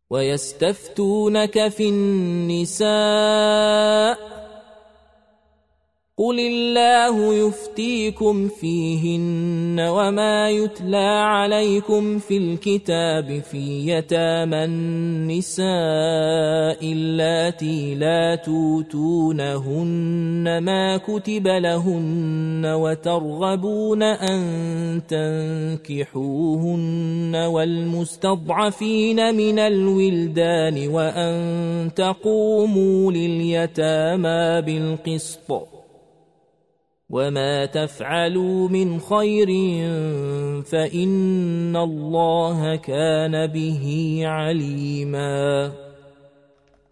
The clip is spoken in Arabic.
ويستفتونك في النساء قل الله يفتيكم فيهن وما يتلى عليكم في الكتاب في يتامى النساء اللاتي لا توتونهن ما كتب لهن وترغبون أن تنكحوهن والمستضعفين من الولدان وأن تقوموا لليتامى بالقسط وما تفعلوا من خير فإن الله كان به عليما